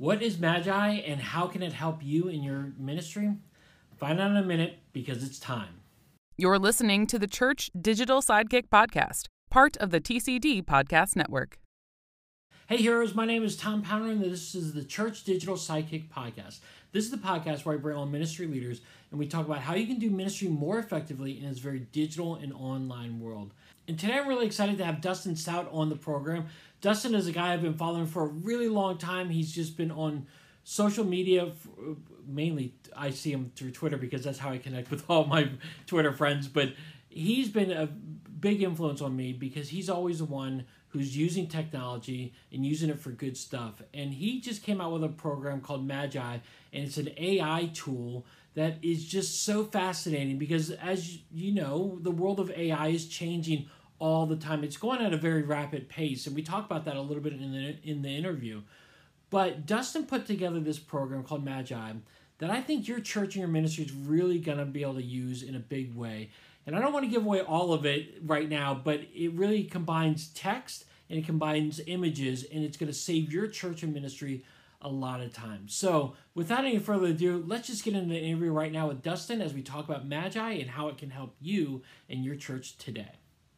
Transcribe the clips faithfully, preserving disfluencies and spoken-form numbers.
What is Magi and how can it help you in your ministry? Find out in a minute because it's time. You're listening to the Church Digital Sidekick Podcast, part of the T C D Podcast Network. Hey heroes, my name is Tom Pounder and this is the Church Digital Sidekick Podcast. This is the podcast where I bring on ministry leaders and we talk about how you can do ministry more effectively in this very digital and online world. And today I'm really excited to have Dustin Stout on the program. Dustin is a guy I've been following for a really long time. He's just been on social media, mainly I see him through Twitter because that's how I connect with all my Twitter friends. But he's been a big influence on me because he's always the one who's using technology and using it for good stuff. And he just came out with a program called Magi, and it's an A I tool that is just so fascinating because, as you know, the world of A I is changing all the time. It's going at a very rapid pace, and we talk about that a little bit in the in the interview. But Dustin put together this program called Magi that I think your church and your ministry is really going to be able to use in a big way. And I don't want to give away all of it right now, but it really combines text and it combines images, and it's going to save your church and ministry a lot of time. So without any further ado, let's just get into the interview right now with Dustin as we talk about Magi and how it can help you and your church today.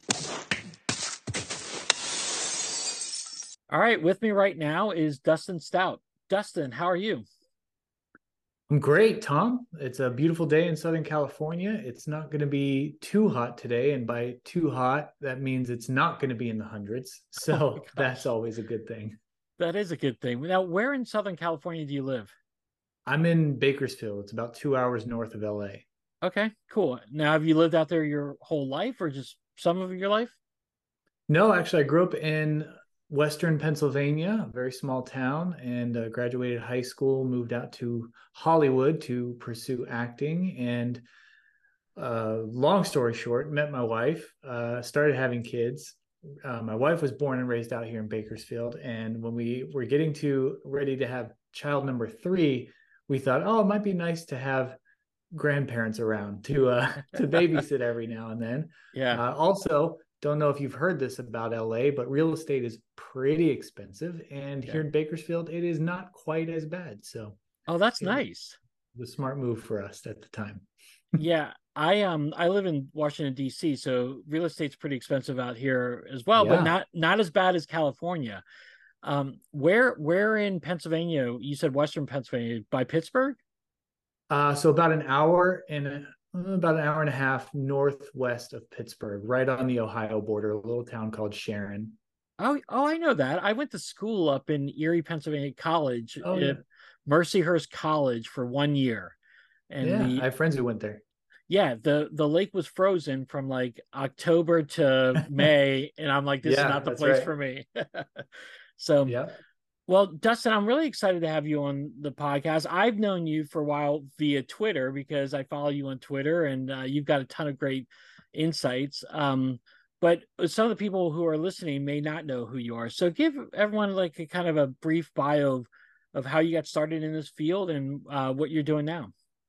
All right, with me right now is Dustin Stout. Dustin, how are you? I'm great, Tom. It's a beautiful day in Southern California. It's not going to be too hot today, and by too hot, that means it's not going to be in the hundreds. So oh that's always a good thing. That is a good thing. Now, where in Southern California do you live? I'm in Bakersfield. It's about two hours north of L A. Okay, cool. Now, have you lived out there your whole life or just some of your life? No, actually, I grew up in Western Pennsylvania, a very small town, and uh, graduated high school, moved out to Hollywood to pursue acting. And uh, long story short, met my wife, uh, started having kids. Uh, my wife was born and raised out here in Bakersfield. And when we were getting to ready to have child number three, we thought, oh, it might be nice to have grandparents around to uh, to babysit every now and then. Yeah. Uh, also, don't know if you've heard this about L A, but real estate is pretty expensive. And yeah. Here in Bakersfield, it is not quite as bad. So, oh, that's nice. It was a smart move for us at the time. Yeah, I um I live in Washington D C, so real estate's pretty expensive out here as well, yeah. but not not as bad as California. Um, where where in Pennsylvania? You said Western Pennsylvania, by Pittsburgh? Uh, so about an hour and a, about an hour and a half northwest of Pittsburgh, right on the Ohio border, a little town called Sharon. Oh, oh, I know that. I went to school up in Erie, Pennsylvania College, oh, yeah. Mercyhurst College for one year. And yeah, the, I have friends who went there. Yeah, the the lake was frozen from like October to May, and I'm like, this yeah, is not the place right. for me. So, yeah. Well, Dustin, I'm really excited to have you on the podcast. I've known you for a while via Twitter because I follow you on Twitter, and uh, you've got a ton of great insights. Um, but some of the people who are listening may not know who you are. So give everyone like a kind of a brief bio of, of how you got started in this field and uh, what you're doing now.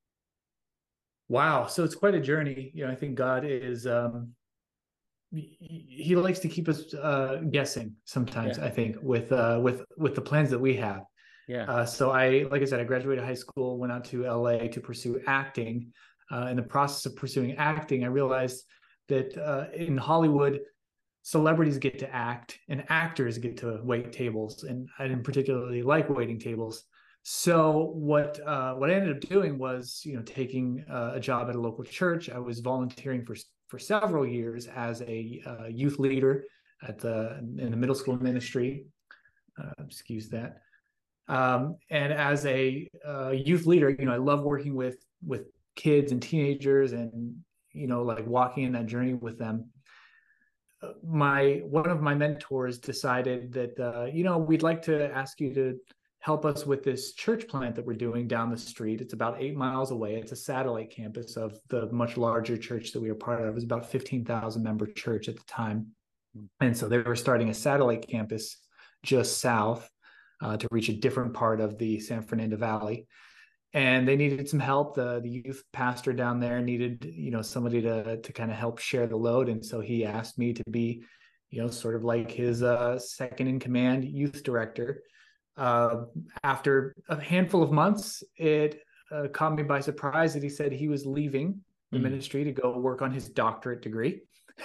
Wow. So it's quite a journey. You know, I think God is, um, he likes to keep us uh, guessing sometimes, yeah. I think, with, uh, with, with the plans that we have. Yeah. Uh, so I, like I said, I graduated high school, went out to L A to pursue acting. Uh, in the process of pursuing acting, I realized that uh, in Hollywood, celebrities get to act and actors get to wait tables. And I didn't particularly like waiting tables. So what uh, what I ended up doing was, you know, taking uh, a job at a local church. I was volunteering for for several years as a uh, youth leader at the in the middle school ministry. Uh, excuse that. Um, and as a uh, youth leader, you know, I love working with with kids and teenagers, and you know, like walking in that journey with them. My one of my mentors decided that uh, you know, we'd like to ask you to help us with this church plant that we're doing down the street. It's about eight miles away. It's a satellite campus of the much larger church that we were part of. It was about fifteen thousand member church at the time. And so they were starting a satellite campus just south uh, to reach a different part of the San Fernando Valley. And they needed some help. The, the youth pastor down there needed, you know, somebody to, to kind of help share the load. And so he asked me to be, you know, sort of like his uh, second in command youth director uh, after a handful of months, it uh, caught me by surprise that he said he was leaving the mm. ministry to go work on his doctorate degree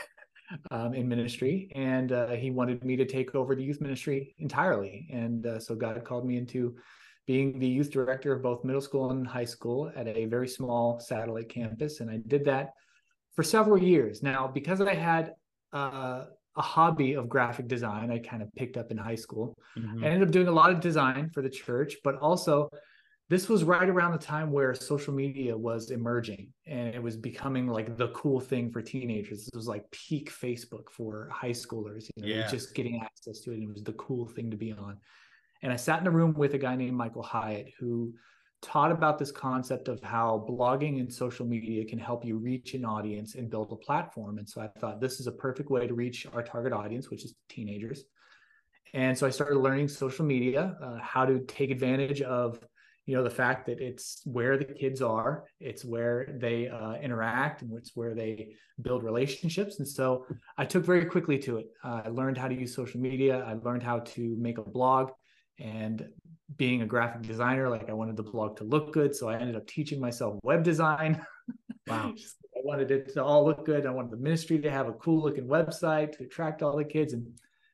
um, in ministry. And uh, he wanted me to take over the youth ministry entirely. And uh, so God called me into being the youth director of both middle school and high school at a very small satellite campus. And I did that for several years. Now, because I had uh, a hobby of graphic design, I kind of picked up in high school. Mm-hmm. I ended up doing a lot of design for the church, but also this was right around the time where social media was emerging and it was becoming like the cool thing for teenagers. This was like peak Facebook for high schoolers, you know, yeah. just getting access to it. And it was the cool thing to be on. And I sat in a room with a guy named Michael Hyatt, who taught about this concept of how blogging and social media can help you reach an audience and build a platform. And so I thought this is a perfect way to reach our target audience, which is teenagers. And so I started learning social media, uh, how to take advantage of, you know, the fact that it's where the kids are, it's where they uh, interact, and it's where they build relationships. And so I took very quickly to it. Uh, I learned how to use social media. I learned how to make a blog. And being a graphic designer, like I wanted the blog to look good. So I ended up teaching myself web design. Wow. I wanted it to all look good. I wanted the ministry to have a cool looking website to attract all the kids. And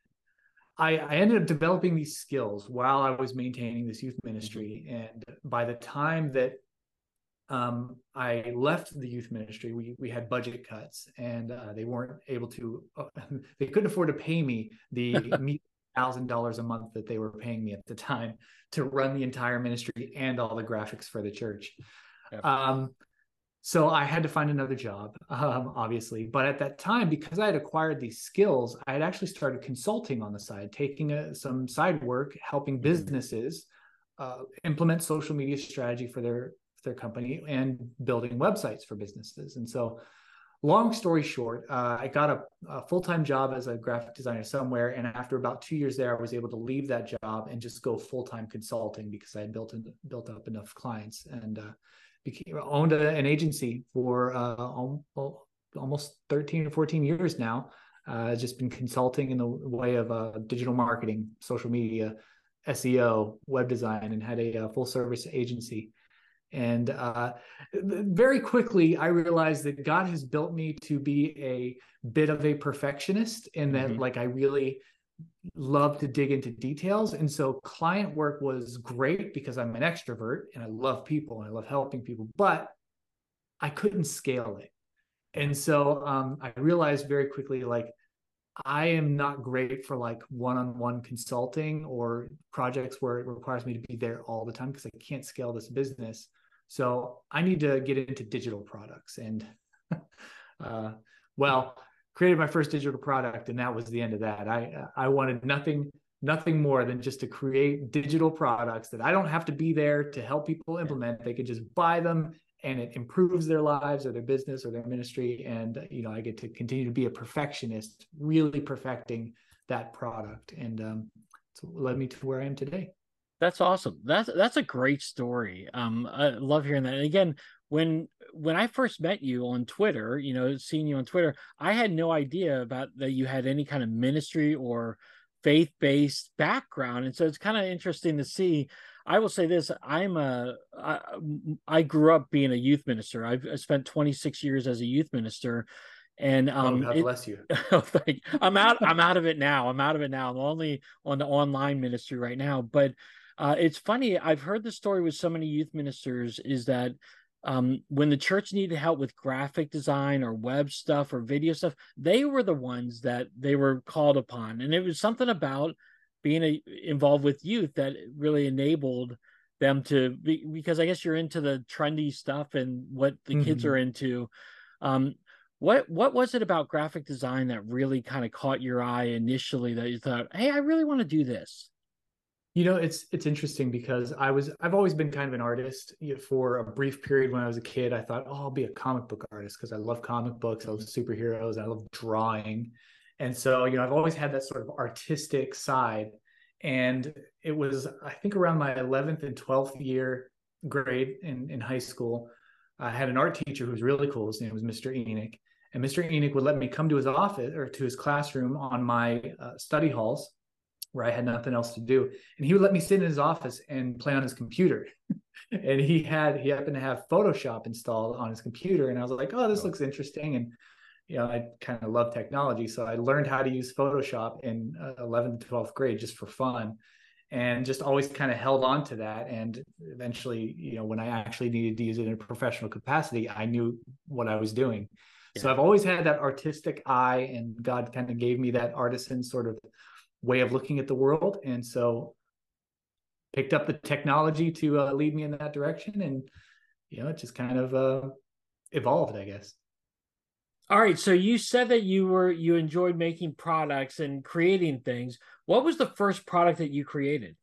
I, I ended up developing these skills while I was maintaining this youth ministry. And by the time that um, I left the youth ministry, we, we had budget cuts, and uh, they weren't able to, uh, they couldn't afford to pay me the thousand dollars a month that they were paying me at the time to run the entire ministry and all the graphics for the church. Yep. Um, so I had to find another job, um, obviously. But at that time, because I had acquired these skills, I had actually started consulting on the side, taking a, some side work, helping businesses uh, implement social media strategy for their, for their company and building websites for businesses. And so long story short, uh, I got a, a full-time job as a graphic designer somewhere. And after about two years there, I was able to leave that job and just go full-time consulting because I had built, in, built up enough clients, and uh, became, owned a, an agency for uh, almost thirteen or fourteen years now. Uh, I've just been consulting in the way of uh, digital marketing, social media, S E O, web design, and had a, a full-service agency. And uh, very quickly, I realized that God has built me to be a bit of a perfectionist, in that mm-hmm. like I really love to dig into details. And so client work was great because I'm an extrovert and I love people and I love helping people, but I couldn't scale it. And so um, I realized very quickly, like, I am not great for like one-on-one consulting or projects where it requires me to be there all the time because I can't scale this business. So I need to get into digital products. And uh, well, created my first digital product, and that was the end of that. I I wanted nothing nothing more than just to create digital products that I don't have to be there to help people implement. They could just buy them, and it improves their lives or their business or their ministry. And, you know, I get to continue to be a perfectionist, really perfecting that product. And um, so it led me to where I am today. That's awesome. That's, that's a great story. Um, I love hearing that. And again, when, when I first met you on Twitter, you know, seeing you on Twitter, I had no idea about that you had any kind of ministry or faith-based background. And so it's kind of interesting to see. I will say this, I'm a, I, I grew up being a youth minister. I've I spent twenty-six years as a youth minister, and um, oh, God it, bless you. like, I'm out, I'm out of it now. I'm out of it now. I'm only on the online ministry right now. But uh, it's funny. I've heard the story with so many youth ministers is that um, when the church needed help with graphic design or web stuff or video stuff, they were the ones that they were called upon. And it was something about being a, involved with youth that really enabled them to be, because I guess you're into the trendy stuff and what the mm-hmm. kids are into. Um, what, what was it about graphic design that really kind of caught your eye initially that you thought, hey, I really want to do this? You know, it's, it's interesting because I was, I've always been kind of an artist. For a brief period when I was a kid, I thought, oh, I'll be a comic book artist because I love comic books. I love superheroes. I love drawing. And so, you know, I've always had that sort of artistic side. And it was, I think, around my eleventh and twelfth year grade in, in high school, I had an art teacher who was really cool. His name was Mister Enoch. And Mister Enoch would let me come to his office or to his classroom on my uh, study halls where I had nothing else to do. And he would let me sit in his office and play on his computer. And he had, he happened to have Photoshop installed on his computer. And I was like, oh, this looks interesting. And, you know, I kind of love technology. So I learned how to use Photoshop in uh, eleventh to twelfth grade just for fun, and just always kind of held on to that. And eventually, you know, when I actually needed to use it in a professional capacity, I knew what I was doing. Yeah. So I've always had that artistic eye, and God kind of gave me that artisan sort of way of looking at the world. And so picked up the technology to uh, lead me in that direction. And, you know, it just kind of uh, evolved, I guess. All right. So you said that you were, you enjoyed making products and creating things. What was the first product that you created?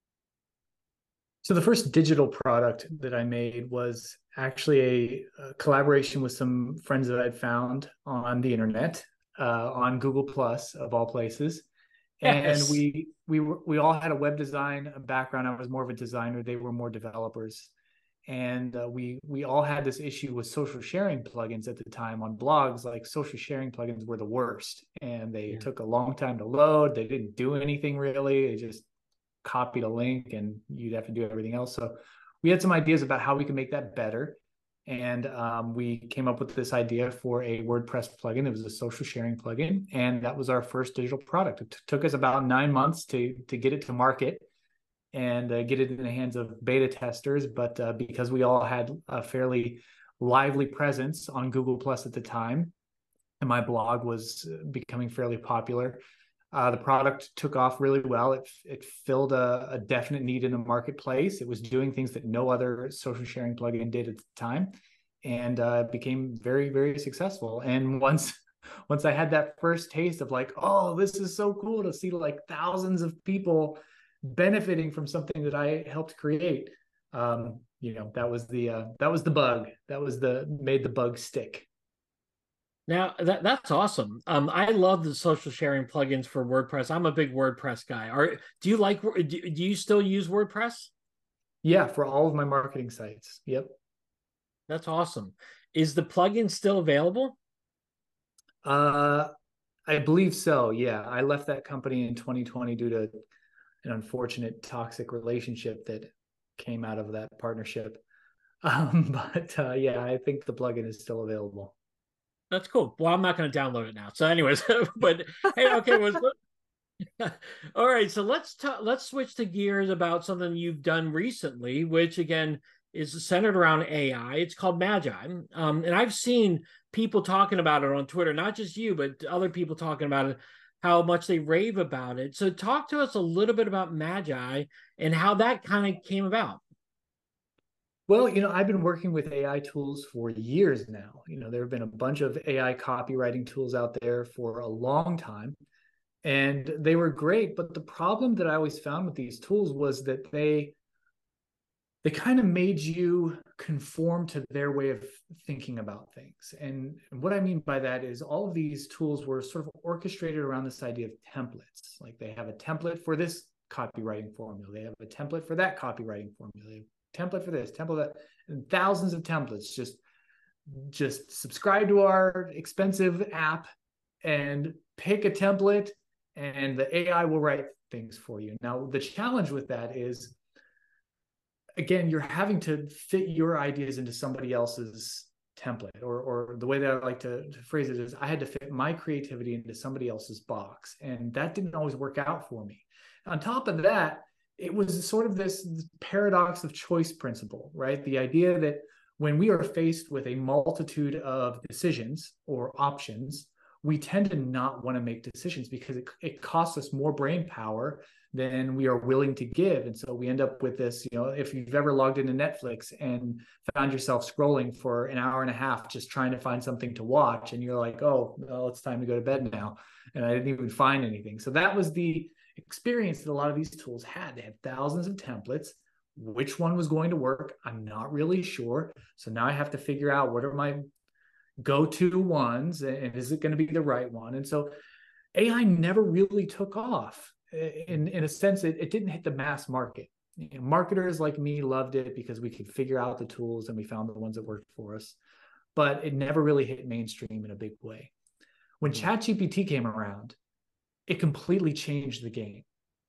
So the first digital product that I made was actually a, a collaboration with some friends that I'd found on the internet, uh, on Google Plus of all places. Yes. And we we we all had a web design background. I was more of a designer. They were more developers. And uh, we we all had this issue with social sharing plugins at the time on blogs. Like, social sharing plugins were the worst, and they yeah. took a long time to load. They didn't do anything really. They just copied a link, and you'd have to do everything else. So we had some ideas about how we could make that better. And um, we came up with this idea for a WordPress plugin. It was a social sharing plugin, and that was our first digital product. It t- took us about nine months to to get it to market and uh, get it in the hands of beta testers. But uh, because we all had a fairly lively presence on Google Plus at the time, and my blog was becoming fairly popular, uh, the product took off really well. It it filled a, a definite need in the marketplace. It was doing things that no other social sharing plugin did at the time, and uh, became very, very successful. And once once I had that first taste of like, oh, this is so cool to see like thousands of people benefiting from something that I helped create, um, you know, that was the uh, that was the bug. That was the made the bug stick. Now that that's awesome. Um, I love the social sharing plugins for WordPress. I'm a big WordPress guy. Are do you like? Do, do you still use WordPress? Yeah, for all of my marketing sites. Yep. That's awesome. Is the plugin still available? Uh, I believe so. Yeah, I left that company in twenty twenty due to an unfortunate toxic relationship that came out of that partnership. Um, but uh, yeah, I think the plugin is still available. That's cool. Well, I'm not going to download it now. So, anyways, but hey, okay, was all right. So let's talk. Let's switch to gears about something you've done recently, which again is centered around A I. It's called Magi, um, and I've seen people talking about it on Twitter, not just you, but other people talking about it, how much they rave about it. So talk to us a little bit about Magi and how that kind of came about. Well, you know, I've been working with A I tools for years now. You know, there have been a bunch of A I copywriting tools out there for a long time, and they were great. But the problem that I always found with these tools was that they they kind of made you conform to their way of thinking about things. And what I mean by that is all of these tools were sort of orchestrated around this idea of templates. Like, they have a template for this copywriting formula. They have a template for that copywriting formula. Template for this, template that, and thousands of templates. Just, just subscribe to our expensive app and pick a template, and the A I will write things for you. Now, the challenge with that is, again, you're having to fit your ideas into somebody else's template, or or the way that I like to, to phrase it is, I had to fit my creativity into somebody else's box, and that didn't always work out for me. On top of that, it was sort of this paradox of choice principle, right? The idea that when we are faced with a multitude of decisions or options, we tend to not want to make decisions because it, it costs us more brain power than we are willing to give. And so we end up with this, you know, if you've ever logged into Netflix and found yourself scrolling for an hour and a half, just trying to find something to watch, and you're like, oh, well, it's time to go to bed now, and I didn't even find anything. So that was the experience that a lot of these tools had. They had thousands of templates. Which one was going to work? I'm not really sure. So now I have to figure out, what are my go-to ones, and is it going to be the right one? And so A I never really took off. In, in a sense, it, it didn't hit the mass market. You know, marketers like me loved it because we could figure out the tools and we found the ones that worked for us. But it never really hit mainstream in a big way. When ChatGPT came around, it completely changed the game.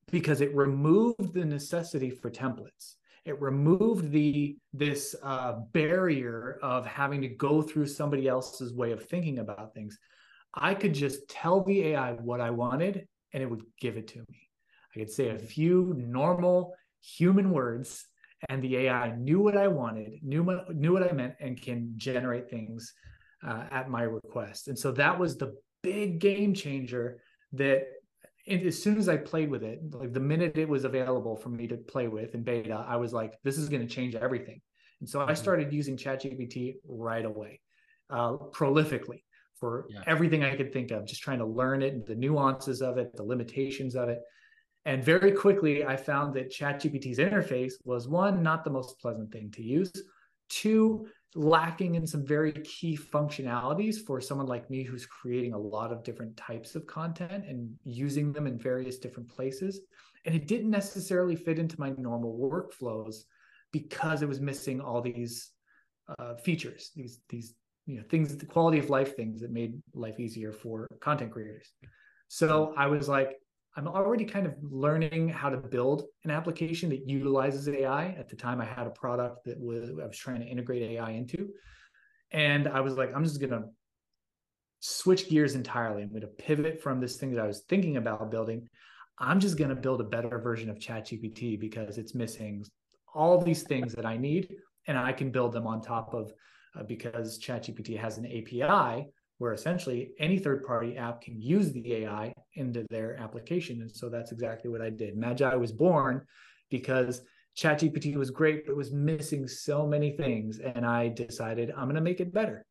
because it removed the necessity for templates. It removed the this uh, barrier of having to go through somebody else's way of thinking about things. I could just tell the A I what I wanted, and it would give it to me. I could say a few normal human words, and the A I knew what I wanted, knew what, knew what I meant, and can generate things uh, at my request. And so that was the big game changer that, and as soon as I played with it, like the minute it was available for me to play with in beta, I was like, this is going to change everything. And so I started using ChatGPT right away, uh, prolifically for yeah. everything I could think of, just trying to learn it, the nuances of it, the limitations of it. And very quickly, I found that ChatGPT's interface was, one, not the most pleasant thing to use, two, lacking in some very key functionalities for someone like me who's creating a lot of different types of content and using them in various different places. And it didn't necessarily fit into my normal workflows because it was missing all these uh, features, these, these you know, things, the quality of life things that made life easier for content creators. So I was like, I'm already kind of learning how to build an application that utilizes A I. At the time, I had a product that was, I was trying to integrate A I into. And I was like, I'm just going to switch gears entirely. I'm going to pivot from this thing that I was thinking about building. I'm just going to build a better version of ChatGPT because it's missing all these things that I need. And I can build them on top of, uh, because ChatGPT has an A P I where essentially any third-party app can use the A I into their application. And so that's exactly what I did. Magi was born because ChatGPT was great, but it was missing so many things. And I decided I'm going to make it better.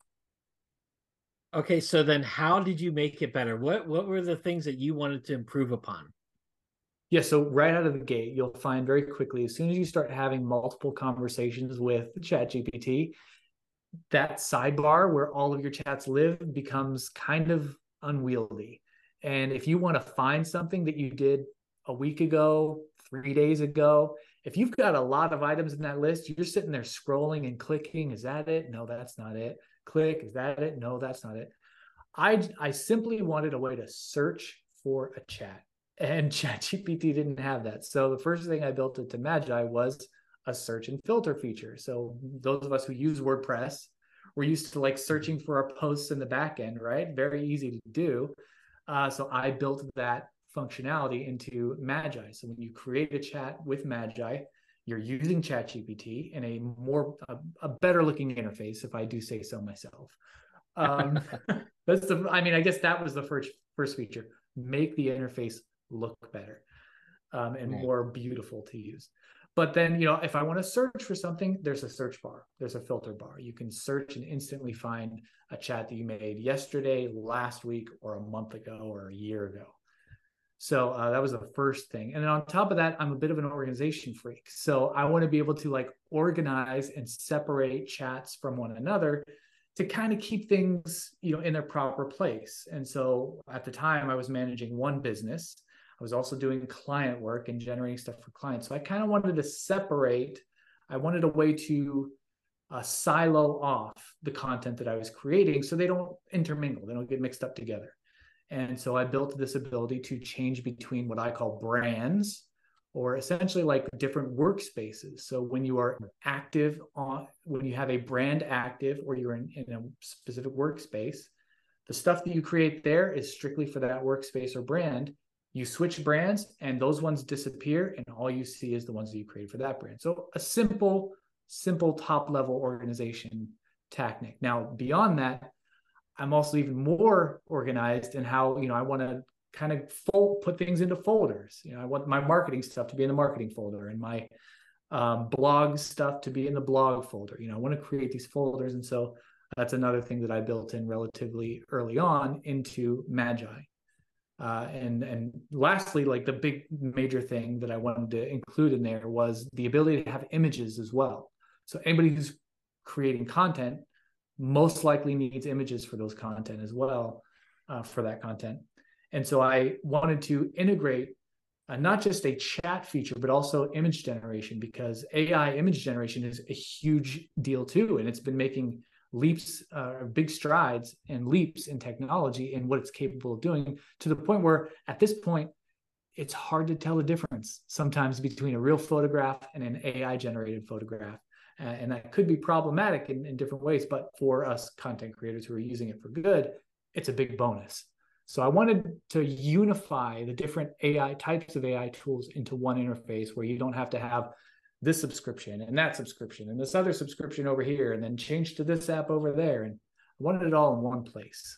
Okay, so then how did you make it better? What, what were the things that you wanted to improve upon? Yeah, so right out of the gate, you'll find very quickly, as soon as you start having multiple conversations with ChatGPT, that sidebar where all of your chats live becomes kind of unwieldy. And if you want to find something that you did a week ago, three days ago, if you've got a lot of items in that list, you're sitting there scrolling and clicking. Is that it? No, that's not it. Click. Is that it? No, that's not it. I, I simply wanted a way to search for a chat, and ChatGPT didn't have that. So the first thing I built it to Magi was a search and filter feature. So those of us who use WordPress, we're used to like searching for our posts in the back end, right? Very easy to do. Uh, so I built that functionality into Magi. So when you create a chat with Magi, you're using ChatGPT in a more, a, a better looking interface, if I do say so myself. Um, that's the, I mean, I guess that was the first, first feature, make the interface look better um, and right. more beautiful to use. But then, you know, if I want to search for something, there's a search bar, there's a filter bar. You can search and instantly find a chat that you made yesterday, last week, or a month ago, or a year ago. So uh, that was the first thing. And then on top of that, I'm a bit of an organization freak. So I want to be able to like organize and separate chats from one another to kind of keep things, you know, in their proper place. And so at the time I was managing one business. I was also doing client work and generating stuff for clients. So I kind of wanted to separate. I wanted a way to uh, silo off the content that I was creating so they don't intermingle. They don't get mixed up together. And so I built this ability to change between what I call brands, or essentially like different workspaces. So when you are active on, when you have a brand active, or you're in, in a specific workspace, the stuff that you create there is strictly for that workspace or brand. You switch brands and those ones disappear, and all you see is the ones that you created for that brand. So a simple, simple top level organization technique. Now, beyond that, I'm also even more organized in how, you know, I want to kind of fold, put things into folders. You know, I want my marketing stuff to be in the marketing folder and my um, blog stuff to be in the blog folder. You know, I want to create these folders. And so that's another thing that I built in relatively early on into Magi. Uh, and and lastly, like the big major thing that I wanted to include in there was the ability to have images as well. So anybody who's creating content most likely needs images for those content as well, uh, for that content. And so I wanted to integrate uh, not just a chat feature, but also image generation, because A I image generation is a huge deal too. And it's been making leaps, uh, big strides and leaps in technology and what it's capable of doing, to the point where at this point, it's hard to tell the difference sometimes between a real photograph and an A I generated photograph. Uh, and that could be problematic in, in different ways, but for us content creators who are using it for good, it's a big bonus. So I wanted to unify the different A I types of A I tools into one interface where you don't have to have this subscription and that subscription and this other subscription over here, and then change to this app over there. And I wanted it all in one place.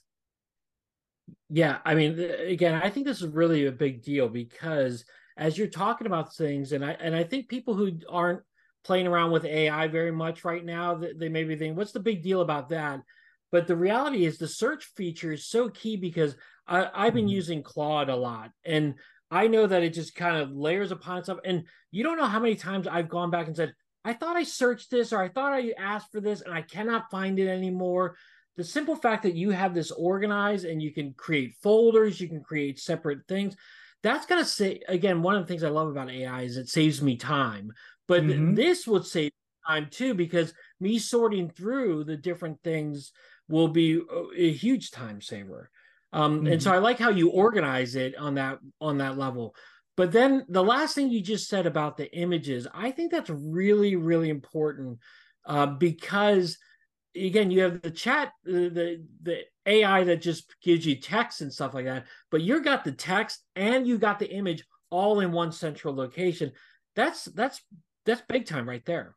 Yeah, I mean, again, I think this is really a big deal because as you're talking about things, and I and I think people who aren't playing around with A I very much right now, they may be thinking, what's the big deal about that? But the reality is the search feature is so key because I, I've been mm-hmm. using Claude a lot, and I know that it just kind of layers upon itself. And you don't know how many times I've gone back and said, I thought I searched this, or I thought I asked for this, and I cannot find it anymore. The simple fact that you have this organized and you can create folders, you can create separate things, that's going to say, again, one of the things I love about A I is it saves me time. But mm-hmm. this would save time too, because me sorting through the different things will be a, a huge time saver. Um, mm-hmm. And so I like how you organize it on that on that level. But then the last thing you just said about the images, I think that's really, really important uh, because, again, you have the chat, the, the the A I that just gives you text and stuff like that, but you got the text and you got the image all in one central location. That's that's that's big time right there.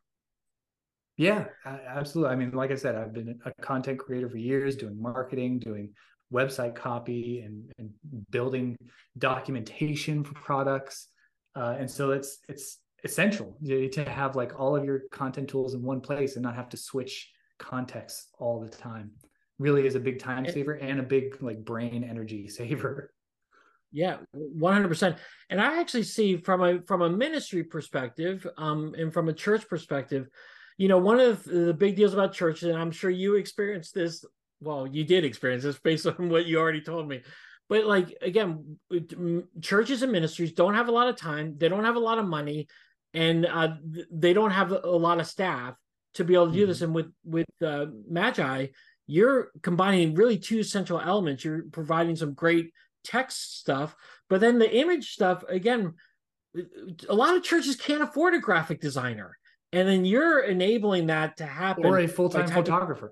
Yeah, absolutely. I mean, like I said, I've been a content creator for years, doing marketing, doing website copy, and, and building documentation for products. Uh, and so it's it's essential to have like all of your content tools in one place and not have to switch context all the time. Really is a big time saver and a big like brain energy saver. Yeah, one hundred percent. And I actually see from a from a ministry perspective, um, and from a church perspective, you know, one of the big deals about churches, and I'm sure you experienced this. Well, you did experience this based on what you already told me. But like, again, churches and ministries don't have a lot of time. They don't have a lot of money, and uh, they don't have a lot of staff to be able to do mm-hmm. this. And with with uh, Magi, you're combining really two central elements. You're providing some great text stuff, but then the image stuff, again, a lot of churches can't afford a graphic designer, and then you're enabling that to happen. Or a full-time photographer.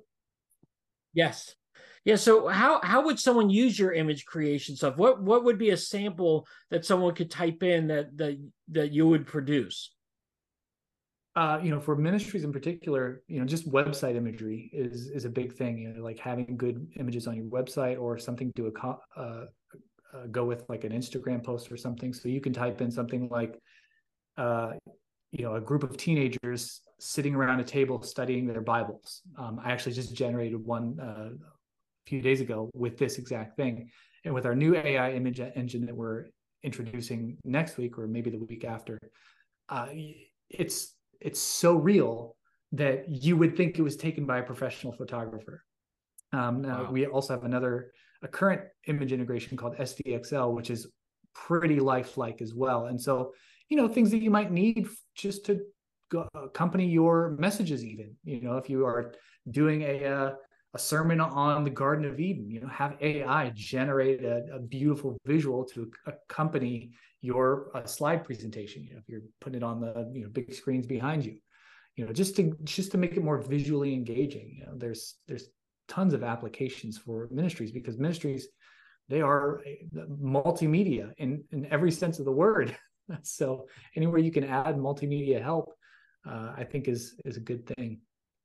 Yes. Yeah. So how how would someone use your image creation stuff? What what would be a sample that someone could type in that that that you would produce? Uh, you know, for ministries in particular, you know, just website imagery is is a big thing. You know, like having good images on your website or something to uh, uh, go with like an Instagram post or something. So you can type in something like, uh, you know, a group of teenagers sitting around a table studying their Bibles. Um, I actually just generated one uh, a few days ago with this exact thing. And with our new A I image engine that we're introducing next week or maybe the week after, uh, it's it's so real that you would think it was taken by a professional photographer. Um, now wow. We also have another, a current image integration called S V X L, which is pretty lifelike as well. And so, you know, things that you might need just to go, accompany your messages even, you know, if you are doing a, a, a sermon on the Garden of Eden, you know, have A I generate a, a beautiful visual to accompany your uh, slide presentation. You know, if you're putting it on the, you know, big screens behind you, you know, just to, just to make it more visually engaging. You know, there's, there's tons of applications for ministries because ministries, they are multimedia in, in every sense of the word. So anywhere you can add multimedia help, uh, I think is, is a good thing.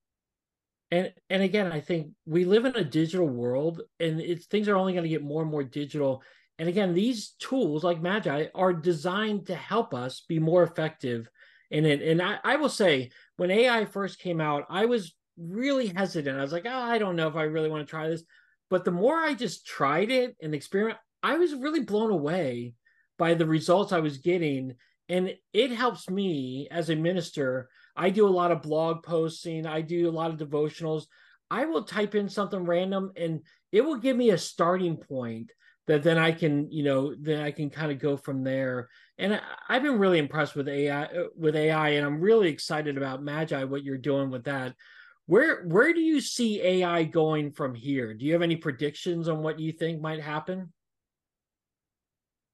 And and again, I think we live in a digital world, and it's things are only going to get more and more digital. And again, these tools like Magi are designed to help us be more effective in it. And I, I will say, when A I first came out, I was really hesitant. I was like, oh, I don't know if I really want to try this. But the more I just tried it and experiment, I was really blown away by the results I was getting. And it helps me as a minister. I do a lot of blog posting. I do a lot of devotionals. I will type in something random and it will give me a starting point that then I can, you know, then I can kind of go from there. And I, I've been really impressed with A I, with A I, and I'm really excited about Magi, what you're doing with that. Where, where do you see A I going from here? Do you have any predictions on what you think might happen?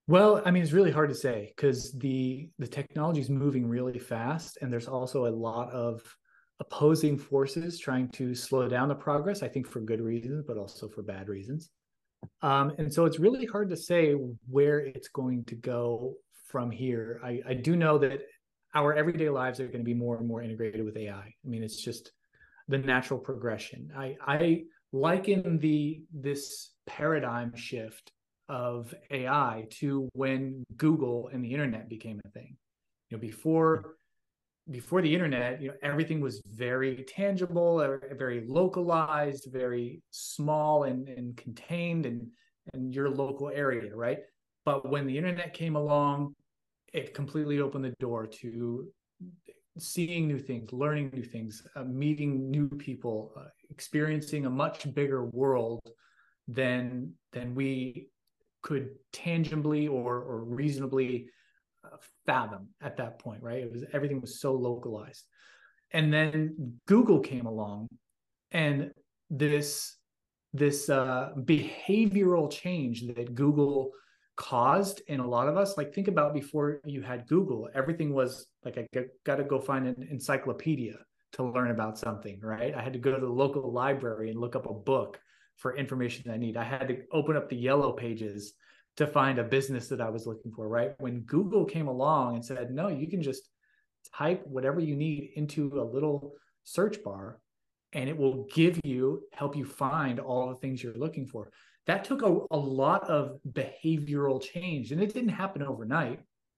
Well, I mean, it's really hard to say because the the technology is moving really fast, and there's also a lot of opposing forces trying to slow down the progress. I think for good reasons, but also for bad reasons. Um, and so it's really hard to say where it's going to go from here. I, I do know that our everyday lives are going to be more and more integrated with A I. I I mean, it's just the natural progression. I, I liken the this paradigm shift of A I to when Google and the internet became a thing. You know, before before the internet, you know, everything was very tangible, very localized, very small and, and contained in, in your local area, right? But when the internet came along, it completely opened the door to seeing new things, learning new things, uh, meeting new people, uh, experiencing a much bigger world than than we could tangibly or or reasonably uh, fathom at that point, right? It was everything was so localized. And then Google came along, and this this uh, behavioral change that Google caused in a lot of us. Like, think about before you had Google, everything was like, I got to go find an encyclopedia to learn about something, right? I had to go to the local library and look up a book for information I need. I had to open up the yellow pages to find a business that I was looking for, right? When Google came along and said, no, you can just type whatever you need into a little search bar and it will give you, help you find all the things you're looking for. That took a, a lot of behavioral change, and it didn't happen overnight.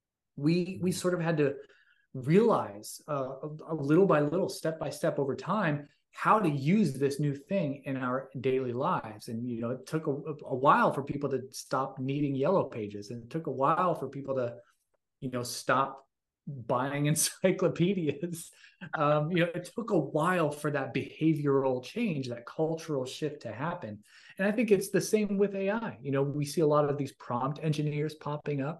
We we sort of had to realize uh, a, a little by little, step by step over time, how to use this new thing in our daily lives. And, you know, it took a, a while for people to stop needing yellow pages, and it took a while for people to, you know, stop buying encyclopedias. Um, you know, it took a while for that behavioral change, that cultural shift to happen. And I think it's the same with A I. You know, we see a lot of these prompt engineers popping up,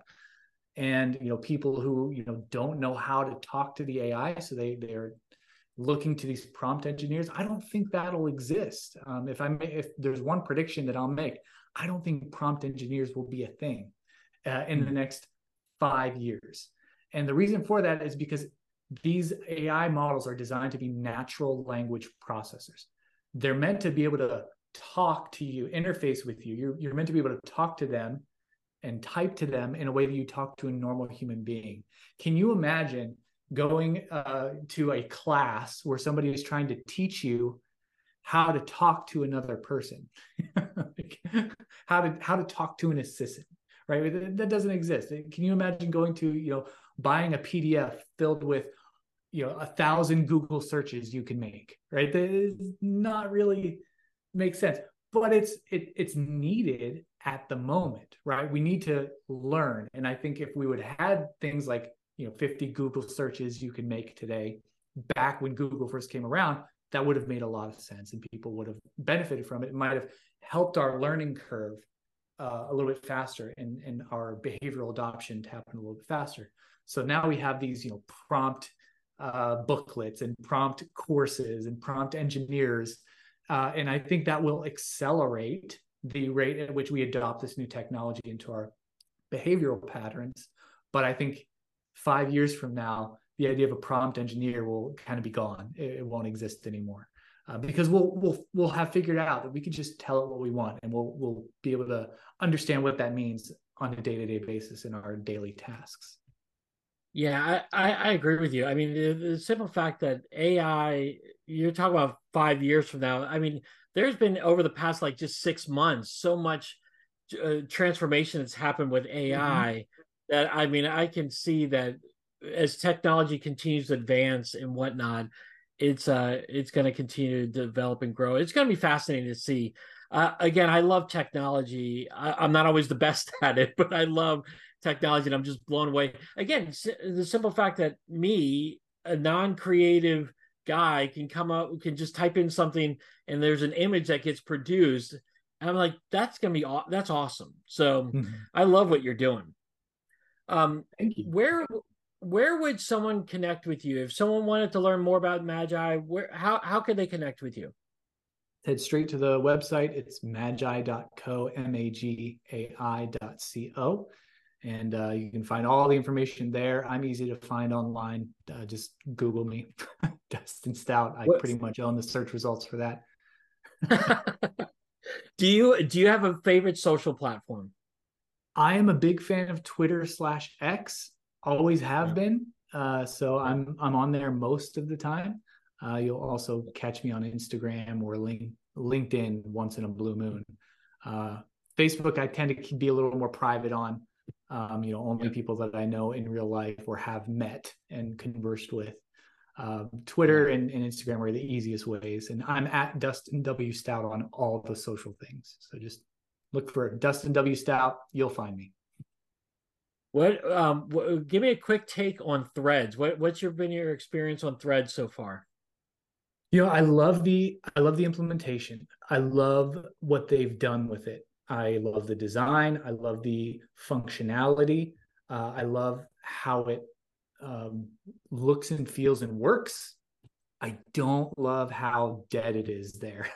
and, you know, people who, you know, don't know how to talk to the A I. So they, they're looking to these prompt engineers. I don't think that'll exist. Um, if I may, if there's one prediction that I'll make, I don't think prompt engineers will be a thing uh, in the next five years. And the reason for that is because these A I models are designed to be natural language processors. They're meant to be able to talk to you, interface with you. You're, you're meant to be able to talk to them and type to them in a way that you talk to a normal human being. Can you imagine going uh, to a class where somebody is trying to teach you how to talk to another person? Like, how to how to talk to an assistant, right? That doesn't exist. Can you imagine going to, you know, buying a P D F filled with, you know, a thousand Google searches you can make, right? That is not really makes sense, but it's it, it's needed at the moment, right? We need to learn. And I think if we would have had things like, you know, fifty Google searches you can make today, back when Google first came around, that would have made a lot of sense and people would have benefited from it. It might have helped our learning curve uh, a little bit faster, and, and our behavioral adoption to happen a little bit faster. So now we have these, you know, prompt uh, booklets and prompt courses and prompt engineers. Uh, and I think that will accelerate the rate at which we adopt this new technology into our behavioral patterns. But I think five years from now, the idea of a prompt engineer will kind of be gone. It, it won't exist anymore uh, because we'll we'll we'll have figured out that we can just tell it what we want, and we'll we'll be able to understand what that means on a day-to-day basis in our daily tasks. Yeah, I, I, I agree with you. I mean, the, the simple fact that A I, you're talking about five years from now. I mean, there's been over the past like just six months, so much uh, transformation that's happened with A I mm-hmm. that, I mean, I can see that as technology continues to advance and whatnot, it's uh it's going to continue to develop and grow. It's going to be fascinating to see. Uh, again, I love technology. I, I'm not always the best at it, but I love technology, and I'm just blown away. Again, the simple fact that me, a non-creative guy, can come up, can just type in something, and there's an image that gets produced. And I'm like, that's gonna be that's awesome. So mm-hmm. I love what you're doing. Um, Thank you. Where where would someone connect with you if someone wanted to learn more about Magi? Where how how could they connect with you? Head straight to the website. It's magi dot co, M A G A I dot C O. And uh, you can find all the information there. I'm easy to find online. Uh, just Google me, Dustin Stout. I What? pretty much own the search results for that. do you do you have a favorite social platform? I am a big fan of Twitter slash X. Always have Yeah. been. Uh, so I'm I'm on there most of the time. Uh, you'll also catch me on Instagram or link, LinkedIn once in a blue moon. Uh, Facebook, I tend to be a little more private on. Um, you know, only Yeah. people that I know in real life or have met and conversed with. Uh, Twitter Yeah. and, and Instagram are the easiest ways. And I'm at Dustin W. Stout on all the social things. So just look for Dustin W. Stout. You'll find me. What um what, give me a quick take on Threads. What what's your been your experience on Threads so far? You know, I love the I love the implementation. I love what they've done with it. I love the design. I love the functionality. Uh, I love how it um, looks and feels and works. I don't love how dead it is there.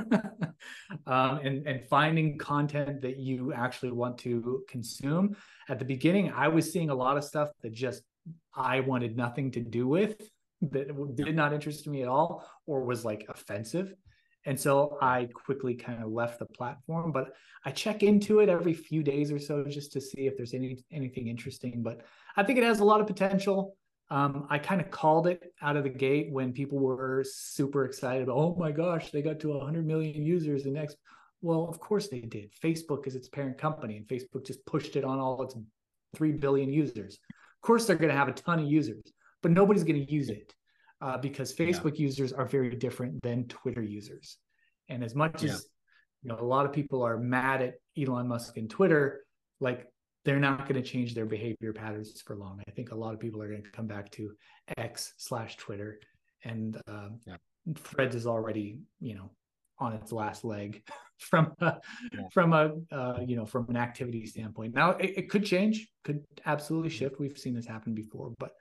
um, and and finding content that you actually want to consume. At the beginning, I was seeing a lot of stuff that just I wanted nothing to do with, that did not interest me at all, or was like offensive. And so I quickly kind of left the platform, but I check into it every few days or so just to see if there's any anything interesting. But I think it has a lot of potential. Um, I kind of called it out of the gate when people were super excited. Oh my gosh, they got to one hundred million users the next. Well, of course they did. Facebook is its parent company, and Facebook just pushed it on all its three billion users. Of course, they're going to have a ton of users, but nobody's going to use it uh, because Facebook yeah. users are very different than Twitter users. And as much yeah. as you know, a lot of people are mad at Elon Musk and Twitter, like, they're not going to change their behavior patterns for long. I think a lot of people are going to come back to X slash Twitter, and um, yeah. Threads is already, you know, on its last leg from a, yeah. from a uh, you know, from an activity standpoint. Now it, it could change, could absolutely shift. We've seen this happen before, but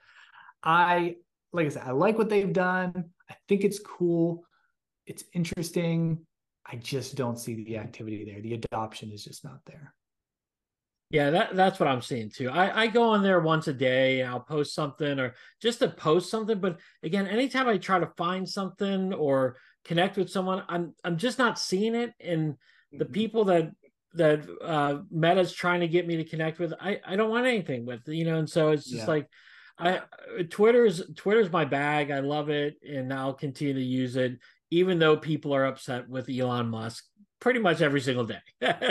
I, like I said, I like what they've done. I think it's cool. It's interesting. I just don't see the activity there. The adoption is just not there. Yeah, that, that's what I'm seeing too. I, I go on there once a day and I'll post something or just to post something. But again, anytime I try to find something or connect with someone, I'm I'm just not seeing it. And the people that that uh, Meta's trying to get me to connect with, I, I don't want anything with, you know. And so it's just yeah. like, I Twitter's Twitter's my bag. I love it, and I'll continue to use it, even though people are upset with Elon Musk pretty much every single day.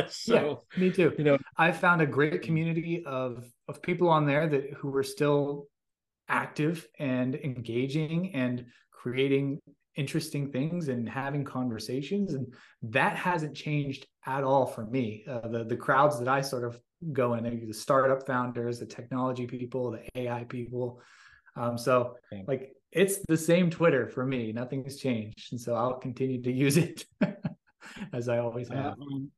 So yeah, me too. You know, I found a great community of of people on there that who were still active and engaging and creating interesting things and having conversations, and that hasn't changed at all for me. Uh, the the crowds that I sort of go in, the startup founders, the technology people, the A I people. Um, so okay. like it's the same Twitter for me. Nothing's changed, and so I'll continue to use it. As I always have. Um,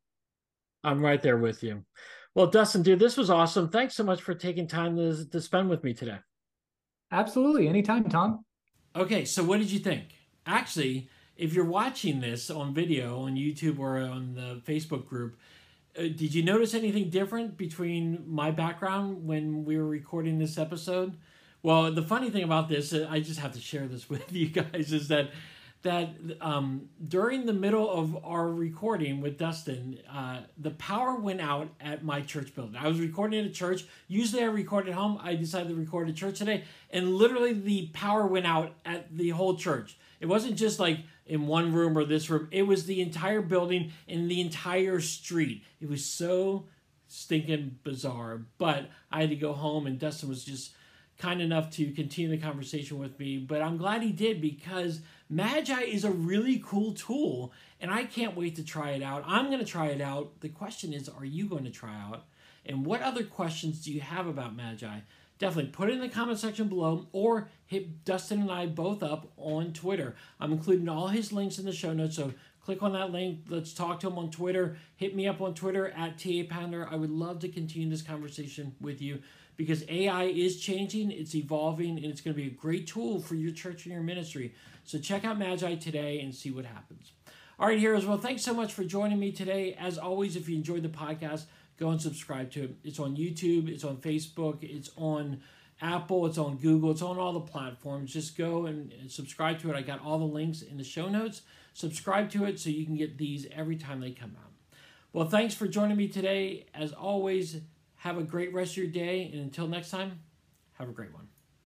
I'm right there with you. Well, Dustin, dude, this was awesome. Thanks so much for taking time to, to spend with me today. Absolutely. Anytime, Tom. Okay, so what did you think? Actually, if you're watching this on video on YouTube or on the Facebook group, uh, did you notice anything different between my background when we were recording this episode? Well, the funny thing about this, I just have to share this with you guys, is that that um, during the middle of our recording with Dustin, uh, the power went out at my church building. I was recording at a church. Usually I record at home. I decided to record at church today, and literally the power went out at the whole church. It wasn't just like in one room or this room. It was the entire building and the entire street. It was so stinking bizarre, but I had to go home, and Dustin was just kind enough to continue the conversation with me. But I'm glad he did, because Magi is a really cool tool, and I can't wait to try it out. I'm going to try it out. The question is, are you going to try out? And what other questions do you have about Magi? Definitely put it in the comment section below, or hit Dustin and I both up on Twitter. I'm including all his links in the show notes, so click on that link. Let's talk to him on Twitter. Hit me up on Twitter at T A Pounder. I would love to continue this conversation with you, because A I is changing, it's evolving, and it's going to be a great tool for your church and your ministry. So check out Magi today and see what happens. All right, heroes. Well, thanks so much for joining me today. As always, if you enjoyed the podcast, go and subscribe to it. It's on YouTube, it's on Facebook, it's on Apple, it's on Google, it's on all the platforms. Just go and subscribe to it. I got all the links in the show notes. Subscribe to it so you can get these every time they come out. Well, thanks for joining me today. As always, have a great rest of your day. And until next time, have a great one.